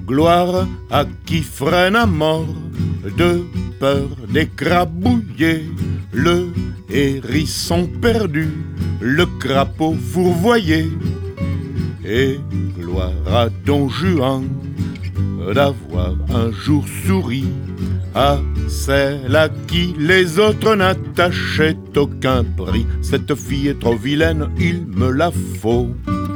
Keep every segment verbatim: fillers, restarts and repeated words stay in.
Gloire à qui freine à mort de peur d'écrabouiller le hérisson perdu, le crapaud fourvoyé. Et gloire à Don Juan d'avoir un jour souri à celle à qui les autres n'attachaient aucun prix. Cette fille est trop vilaine, il me la faut.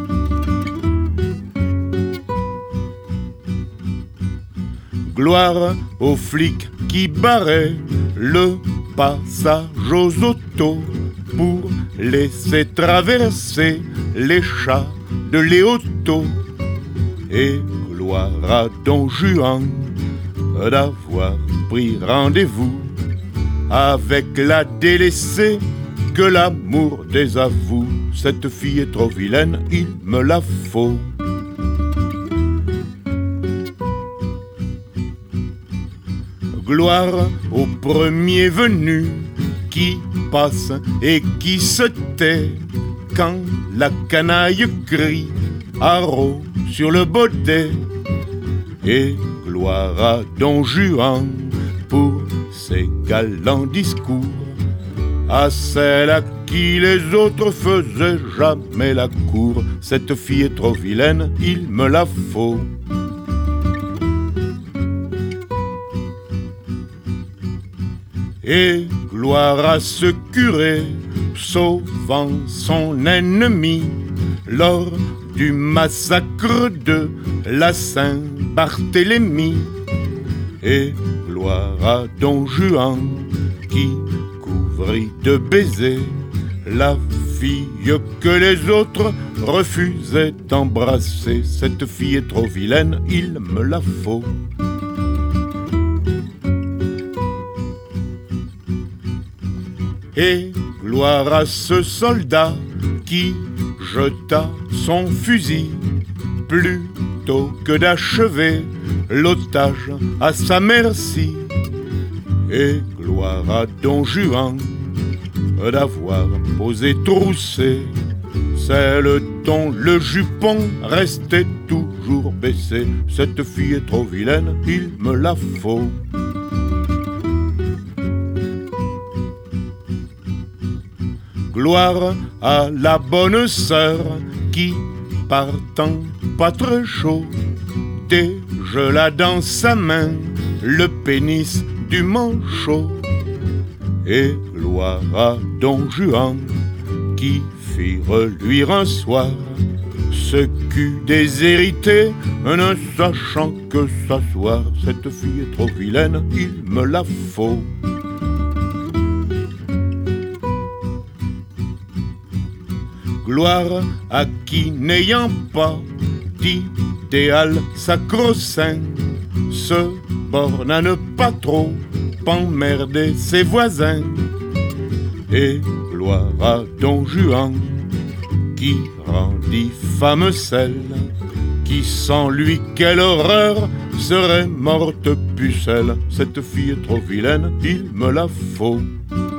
Gloire aux flics qui barraient le passage aux autos pour laisser traverser les chats de Léoto. Et gloire à Don Juan d'avoir pris rendez-vous avec la délaissée que l'amour désavoue. Cette fille est trop vilaine, il me la faut. Gloire au premier venu qui passe et qui se tait quand la canaille crie haro sur le baudet. Et gloire à Don Juan pour ses galants discours, à celle à qui les autres faisaient jamais la cour. Cette fille est trop vilaine, il me la faut. Et gloire à ce curé sauvant son ennemi lors du massacre de la Saint-Barthélemy. Et gloire à Don Juan qui couvrit de baisers la fille que les autres refusaient d'embrasser. Cette fille est trop vilaine, il me la faut. Et gloire à ce soldat qui jeta son fusil plutôt que d'achever l'otage à sa merci. Et gloire à Don Juan d'avoir posé troussé celle dont le jupon restait toujours baissé. Cette fille est trop vilaine, il me la faut. Gloire à la bonne sœur qui, partant pas très chaud, dégela dans sa main le pénis du manchot. Et gloire à Don Juan qui fit reluire un soir ce cul déshérité, ne sachant que s'asseoir. Cette fille est trop vilaine, il me la faut. Gloire à qui, n'ayant pas d'idéal sacro-saint, se borne à ne pas trop emmerder ses voisins. Et gloire à Don Juan qui rendit femme celle qui sans lui, quelle horreur, serait morte pucelle. Cette fille est trop vilaine, il me la faut.